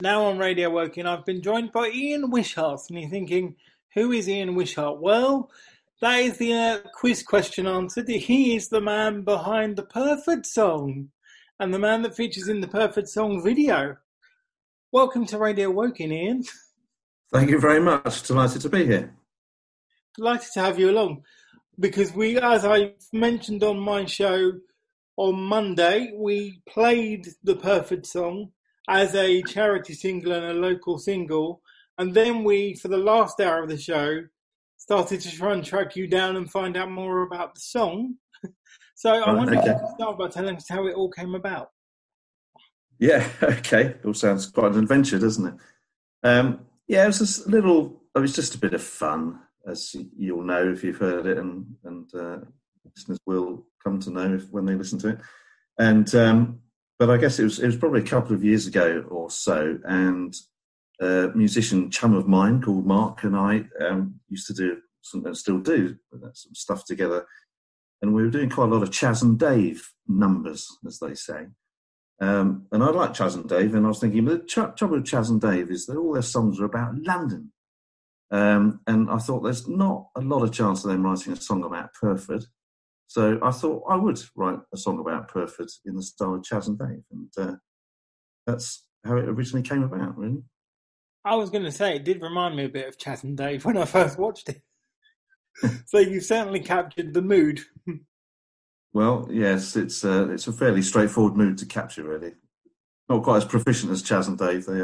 Now on Radio Woking, I've been joined by Ian Wishart, and you're thinking, who is Ian Wishart? Well, that is the quiz question answered. He is the man behind the Perfect Song, and the man that features in the Perfect Song video. Welcome to Radio Woking, Ian. Thank you very much. Delighted to be here. Delighted to have you along, because we, as I mentioned on my show on Monday, we played the Perfect Song as a charity single and a local single. And then we, for the last hour of the show, started to try and track you down and find out more about the song. So I wonder if you could start by telling us how it all came about. Yeah, okay. It all sounds quite an adventure, doesn't it? It was just it was just a bit of fun, as you'll know if you've heard it, and listeners will come to know when they listen to it. And but I guess it was probably a couple of years ago or so, and a musician chum of mine called Mark and I used to do and still do some stuff together, and we were doing quite a lot of Chas and Dave numbers, as they say. And I like Chas and Dave, and I was thinking, the trouble with Chas and Dave is that all their songs are about London. And I thought there's not a lot of chance of them writing a song about Purford. So I thought I would write a song about Purford in the style of Chas and Dave. And that's how it originally came about, really. I was going to say, it did remind me a bit of Chas and Dave when I first watched it. So you certainly captured the mood. Well, yes, it's a fairly straightforward mood to capture, really. Not quite as proficient as Chas and Dave. They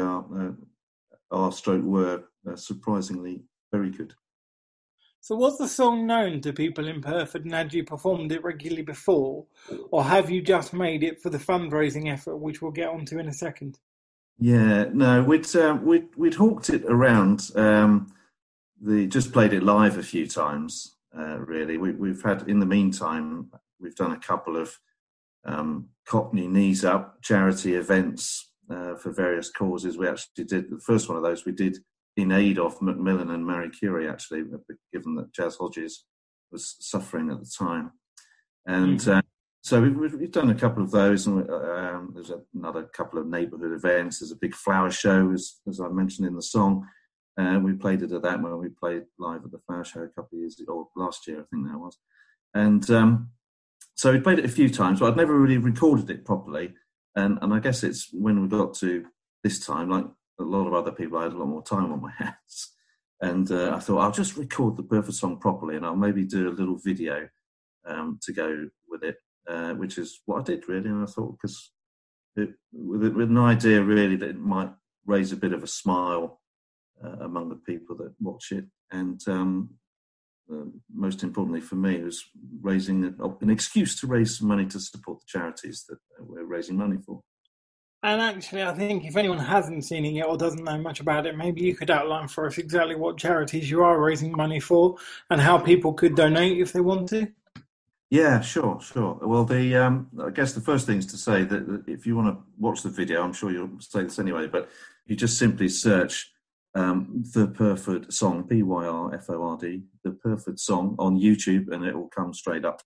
were surprisingly very good. So was the song known to people in Purford, and had you performed it regularly before, or have you just made it for the fundraising effort, which we'll get onto in a second? Yeah, no, we'd hawked it around. Just played it live a few times. Really, we've had, in the meantime, we've done a couple of Cockney Knees Up charity events for various causes. We actually did the first one of those. We did in aid of Macmillan and Marie Curie, actually, given that Jazz Hodges was suffering at the time. And so we've done a couple of those, and there's another couple of neighbourhood events. There's a big flower show, as I mentioned in the song. We played it at that when we played live at the flower show a couple of years ago, or last year, I think that was. And so we played it a few times, but I'd never really recorded it properly. And I guess it's when we got to this time, like a lot of other people, I had a lot more time on my hands. And I thought, I'll just record the Perfect Song properly, and I'll maybe do a little video to go with it, which is what I did, really. And I thought, because with an idea, really, that it might raise a bit of a smile among the people that watch it. And most importantly for me, it was raising an excuse to raise some money to support the charities that we're raising money for. And actually, I think if anyone hasn't seen it yet or doesn't know much about it, maybe you could outline for us exactly what charities you are raising money for and how people could donate if they want to. Yeah, sure. Well, I guess the first thing is to say that if you want to watch the video, I'm sure you'll say this anyway, but you just simply search The Purford Song, Pyrford, The Purford Song on YouTube, and it will come straight up.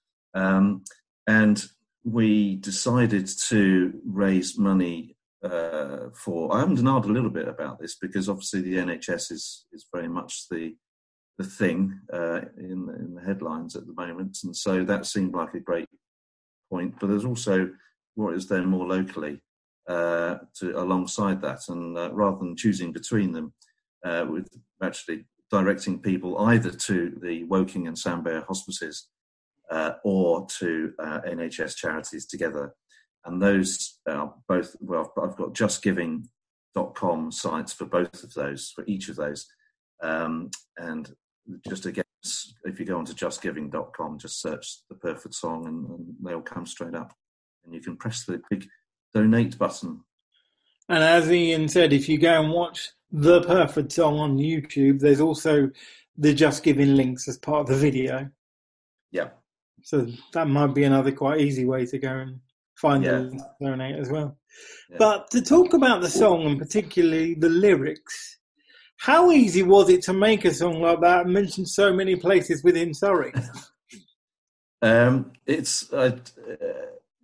And we decided to raise money for. I haven't denied a little bit about this, because obviously the NHS is very much the thing in the headlines at the moment, and so that seemed like a great point. But there's also what is there more locally alongside that, and rather than choosing between them, with actually directing people either to the Woking and Sandbear hospices or to NHS charities together. And those are both, well, I've got justgiving.com sites for both of those, for each of those. And just again, if you go onto justgiving.com, just search The Purford Song and they'll come straight up. And you can press the big donate button. And as Ian said, if you go and watch The Purford Song on YouTube, there's also the Just Giving links as part of the video. Yeah. So that might be another quite easy way to go and find the link to donate as well. Yeah. But to talk about the song, and particularly the lyrics, how easy was it to make a song like that and mention so many places within Surrey?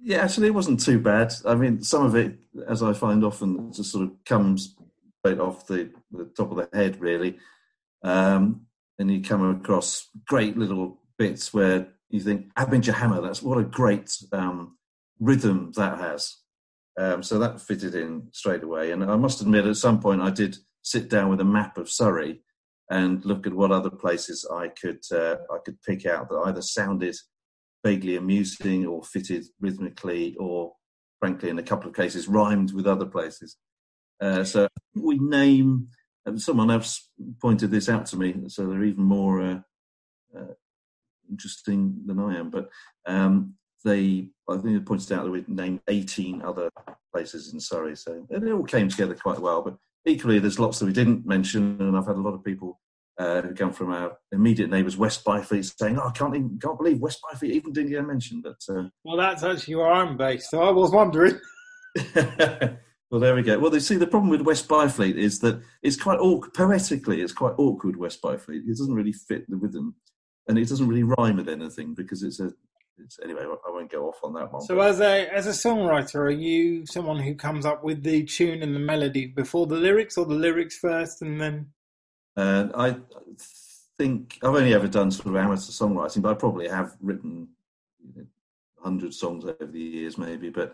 Yeah, actually, it wasn't too bad. I mean, some of it, as I find often, just sort of comes right off the top of the head, really. And you come across great little bits where you think, Abinja Hammer, that's what a great rhythm that has. So that fitted in straight away. And I must admit, at some point, I did sit down with a map of Surrey and look at what other places I could pick out that either sounded vaguely amusing or fitted rhythmically, or frankly, in a couple of cases, rhymed with other places. So we name. Someone else pointed this out to me, so they're even more interesting than I am. But I think they pointed out that we named 18 other places in Surrey, so it all came together quite well. But equally, there's lots that we didn't mention, and I've had a lot of people who come from our immediate neighbours, West Byfleet, saying, "Oh, I can't believe West Byfleet even didn't get mentioned." But well, that's actually where I'm based, so I was wondering. Well, there we go. Well, see, the problem with West Byfleet is that it's quite poetically, it's quite awkward. West Byfleet. It doesn't really fit the rhythm, and it doesn't really rhyme with anything because it's anyway. I won't go off on that one. So, as a songwriter, are you someone who comes up with the tune and the melody before the lyrics, or the lyrics first and then? I think I've only ever done sort of amateur songwriting, but I probably have written 100 songs over the years, maybe. But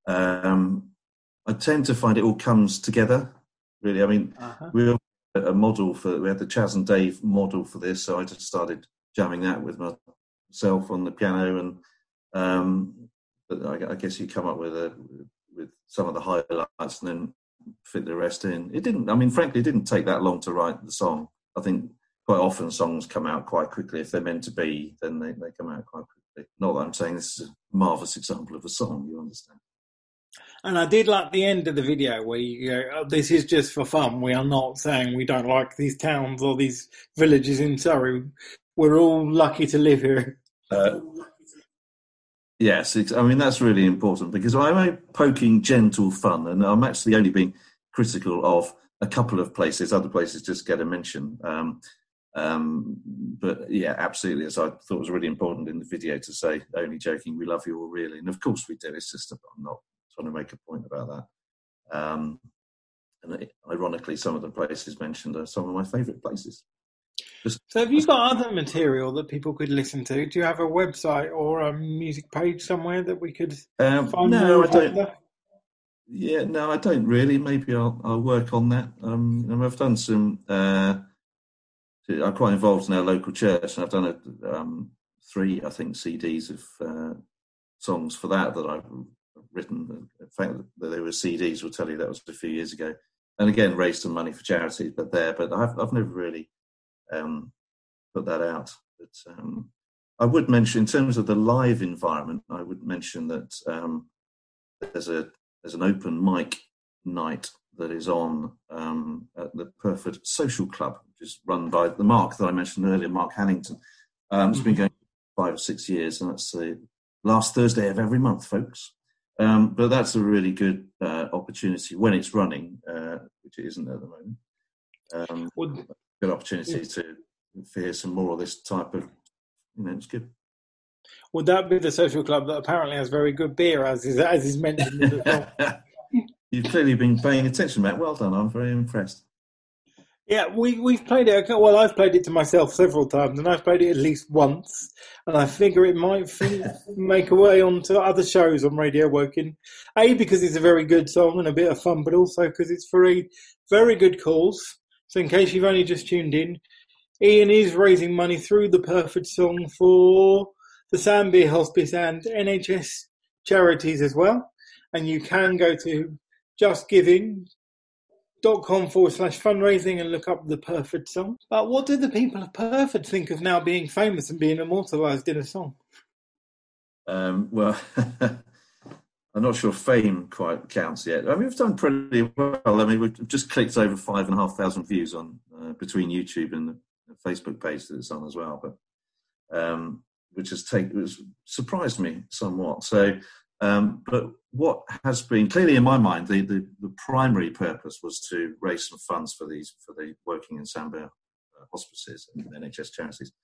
I tend to find it all comes together, really. I mean, we had the Chaz and Dave model for this, so I just started jamming that with myself on the piano, and but I guess you come up with some of the highlights and then fit the rest in. Frankly, it didn't take that long to write the song. I think quite often songs come out quite quickly. If they're meant to be, then they come out quite quickly. Not that I'm saying this is a marvellous example of a song, you understand. And I did like the end of the video where you go, oh, this is just for fun. We are not saying we don't like these towns or these villages in Surrey. We're all lucky to live here. Yes, that's really important because I'm poking gentle fun, and I'm actually only being critical of a couple of places. Other places just get a mention. But yeah, absolutely, as I thought it was really important in the video to say, only joking, we love you all really. And of course we do. It's just I'm not trying to make a point about that. And ironically, some of the places mentioned are some of my favourite places. So have you got other material that people could listen to? Do you have a website or a music page somewhere that we could find? No, I don't. Yeah, no, I don't really. Maybe I'll work on that. And I've done some. I'm quite involved in our local church, and I've done 3, I think, CDs of songs for that I've written. In fact, there were CDs. Will tell you that was a few years ago, and again raised some money for charity. But I've never really put that out. But I would mention, in terms of the live environment, I would mention that there's an open mic night that is on at the Perford Social Club, which is run by the Mark that I mentioned earlier, Mark Hannington. It's been going 5 or 6 years, and that's the last Thursday of every month, folks. But that's a really good opportunity when it's running, which it isn't at the moment. Good opportunity to hear some more of this type of, it's good. Would that be the social club that apparently has very good beer, as is mentioned in the film? You've clearly been paying attention, Matt. Well done. I'm very impressed. Yeah, we've played it. Well, I've played it to myself several times, and I've played it at least once. And I figure it might make a way onto other shows on Radio Woking. A, because it's a very good song and a bit of fun, but also because it's for a very good cause. So in case you've only just tuned in, Ian is raising money through the Perford Song for the Sandbeer Hospice and NHS charities as well. And you can go to justgiving.com/fundraising and look up the Perford Song. But what do the people of Perford think of now being famous and being immortalised in a song? Well, I'm not sure fame quite counts yet. I mean, we've done pretty well. I mean, we've just clicked over 5,500 views on between YouTube and the Facebook page that it's on as well. But which has surprised me somewhat. So, but what has been clearly in my mind, the primary purpose was to raise some funds for the working in Sandbeer hospices and NHS charities.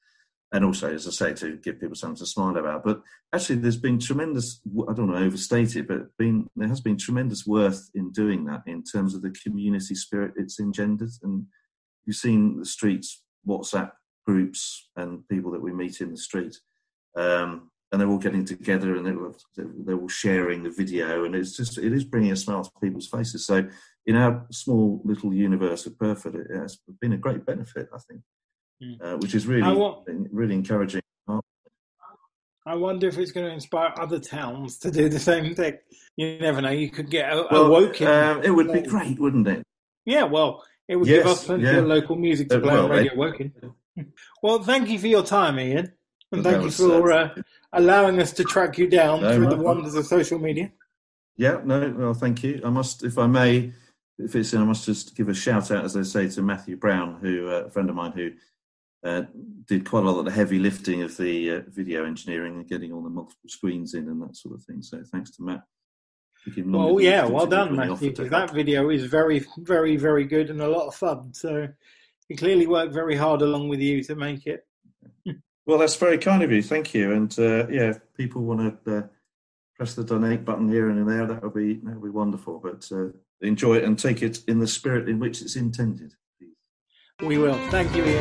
and also, as I say, to give people something to smile about. But actually, there's been tremendous, I don't want to overstate it, but there has been tremendous worth in doing that in terms of the community spirit it's engendered. And you've seen the streets, WhatsApp groups and people that we meet in the street. And they're all getting together and they're all sharing the video, and it is bringing a smile to people's faces. So in our small little universe of Burford, it has been a great benefit, I think, which is really encouraging. I wonder if it's going to inspire other towns to do the same thing. You never know. You could get awoken. It would be great, wouldn't it? Yeah, well, it would give us plenty of local music to play on Radio Woking. Well, thank you for your time, Ian. And thank you for allowing us to track you down through the wonders of social media. Yeah, well, thank you. I must, if I may, if it's in, I must just give a shout out, as I say, to Matthew Brown, who a friend of mine who did quite a lot of the heavy lifting of the video engineering and getting all the multiple screens in and that sort of thing. So thanks to Matt. Well, well done, Matthew, because that video is very, very, very good and a lot of fun. So he clearly worked very hard along with you to make it. Well, that's very kind of you. Thank you. And if people want to press the donate button here and there, that would be wonderful. But enjoy it and take it in the spirit in which it's intended. We will. Thank you, Ian.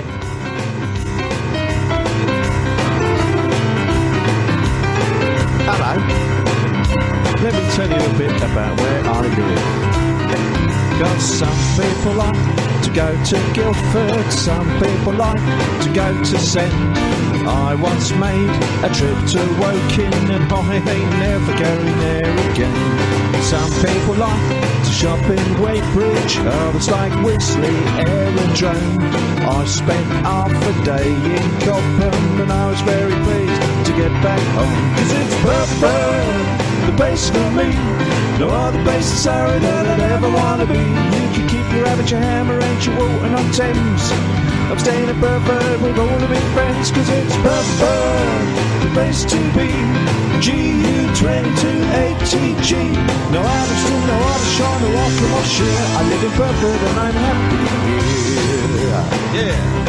Hello. Let me tell you a bit about where I live. Got some people like to go to Guildford, some people like to go to Send. I once made a trip to Woking and I ain't never going there again. Some people like to shop in Wadebridge, others like Wisley, Aerodrome. I spent half a day in Cobham and I was very pleased to get back home. 'Cause it's Burford, the base for me. No other place in Surrey that I'd ever want to be. You can keep your average, your hammer and your Walton on Thames. I'm staying at Burford with all of my friends, 'cause it's Burford, the place to be. GU22ATG. No Addlestone, no Aldershot, no Walkermore. I live in Burford and I'm happy here. Yeah.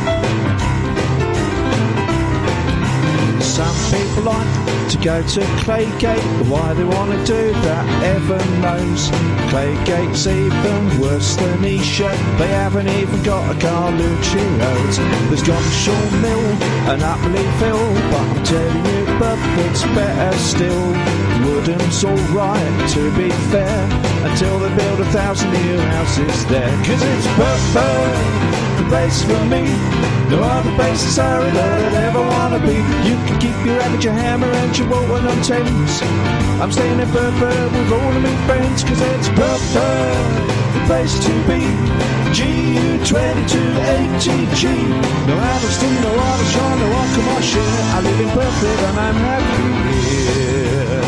Some people like to go to Claygate. Why they want to do that, heaven knows. Claygate's even worse than Esher. They haven't even got a Carlucci Road. There's Gomshall Mill and Upleyville, but I'm telling you, Burford's better still. Woodham's alright, to be fair, until they build 1,000 new houses there. 'Cause it's Burford, the place for me. No other place in Surrey that I'd ever want to be. You can keep your average, your hammer and your Walton on Thames. I'm staying in Burford with all of my friends, 'cause it's Burford, the place to be. GU22ATG. No Addlestone, no Aldershot, no Walkermore. I live in Burford and I'm happy here.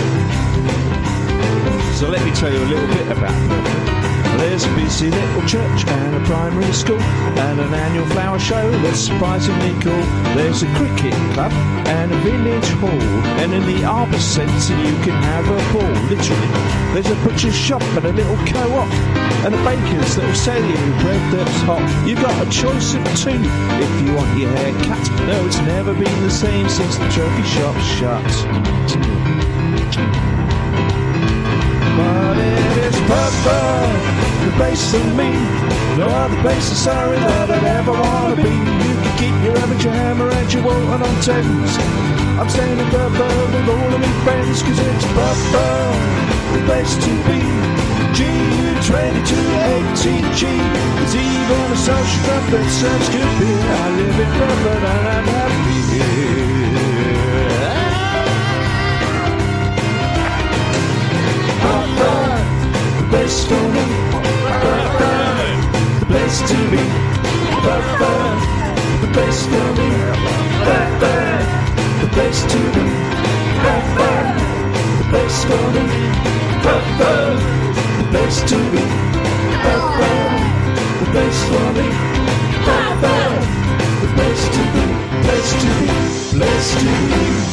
So let me tell you a little bit about Burford. There's a busy little church and a primary school and an annual flower show that's surprisingly cool. There's a cricket club and a village hall, and in the arbour centre you can have a ball, literally. There's a butcher's shop and a little co-op and a baker's that'll sell you bread that's hot. You've got a choice of two if you want your hair cut. No, it's never been the same since the trophy shop's shut. But it is Burford, the place for me. No other place in Surrey that I'd ever want to be. You can keep your average, your hammer and your Walton on Thames. I'm staying in Burford with all of my friends, 'cause it's Burford, the place to be. GU22ATG. There's even a social club that serves good beer. I live in Burford and I'm happy here. Burford, the place for me. Burford, the place to be. Burford, the place for me. Burford, the place to be. Burford, the place for me. Burford, the place to be. Burford, the place for me. Burford, the place to be. Place to be. Place to be.